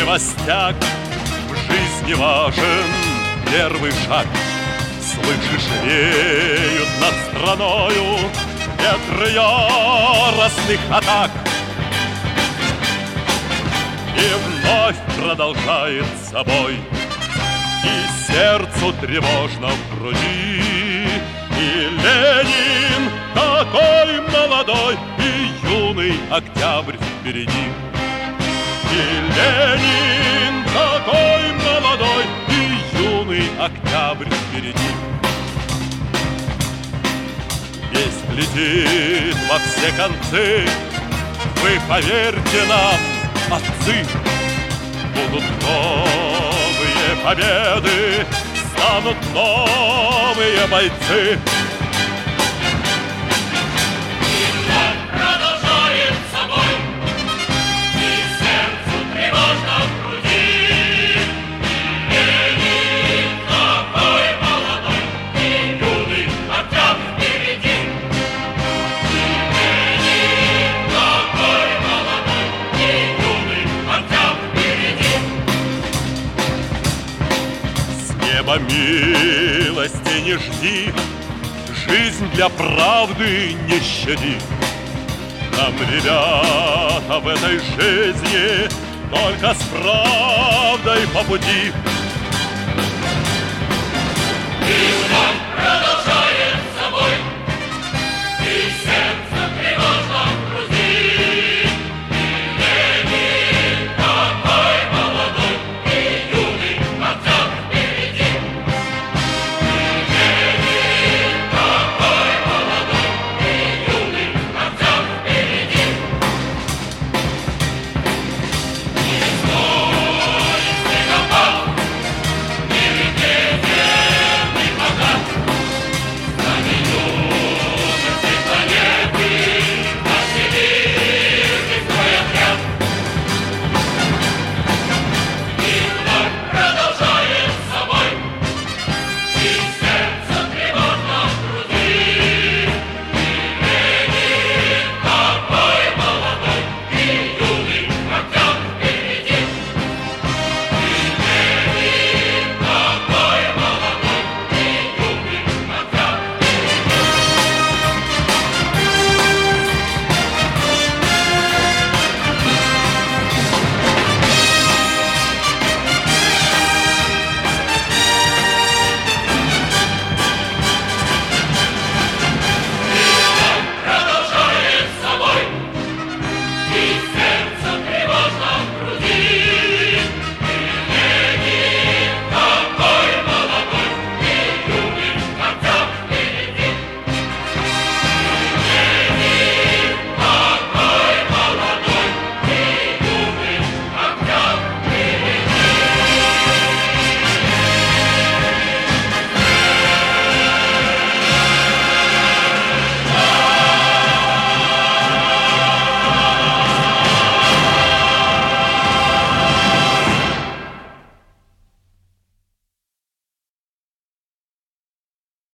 Невостяк, в жизни важен первый шаг. Слышишь, веют над страною ветры яростных атак. И вновь продолжает собой, и сердцу тревожно в груди. И Ленин такой молодой, и юный октябрь впереди. И Ленин такой молодой, и юный октябрь впереди. Весть летит во все концы, вы поверьте нам, отцы. Будут новые победы, станут новые бойцы. Неба милости не жди, жизнь для правды не щади. Нам, ребята, в этой жизни только с правдой по пути.